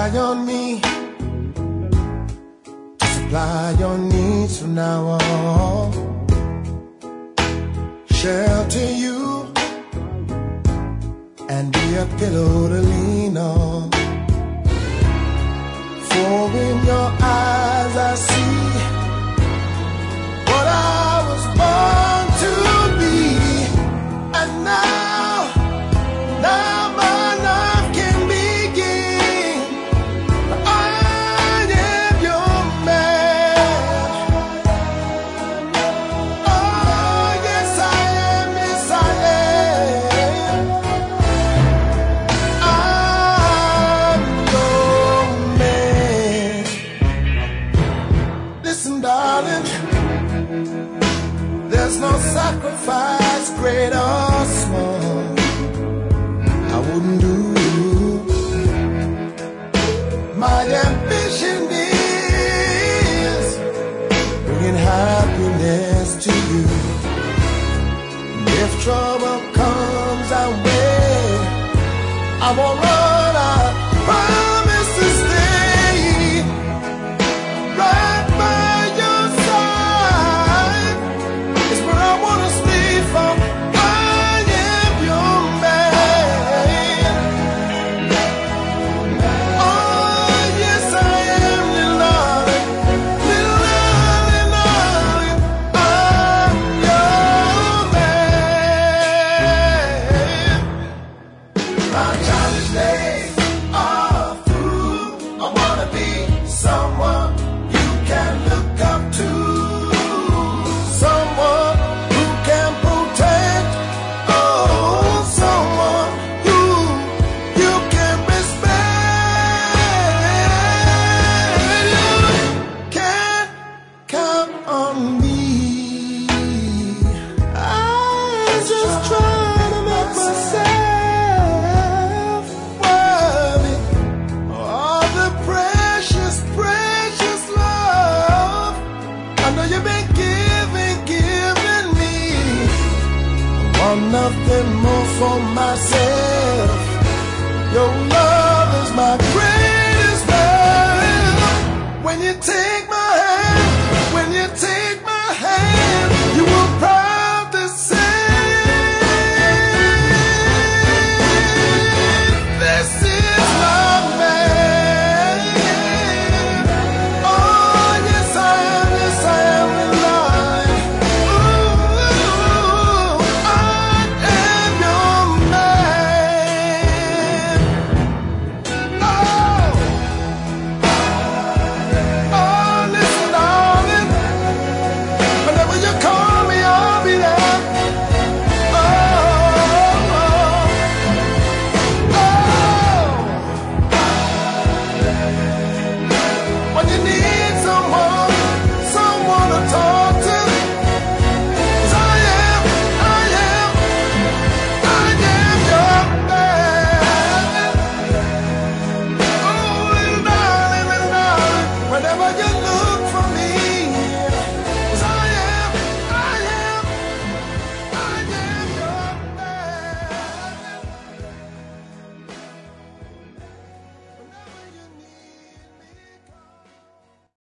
rely on me to supply your needs from now on. Shelter you and be a pillow to lean on. For in your eyes I see what I was born to be. And now my life can begin. I am your man. Oh yes I am, yes I am. I'm your man. Listen darling, there's no sacrifice great or small I wouldn't do. My ambition is bringing happiness to you. And if trouble comes our way, I won't run, I promise to stay right by your side. It's where I wanna sleep from. I am your man. Oh yes I am, little darling, little darling, darling. I'm your man. My childish days are through. I wanna be someone you can look up to, someone who can protect, oh, someone who you can respect. You can count on me. I just try to make myself worthy of the precious, precious love I know you've been giving me. I want nothing more for myself. Your love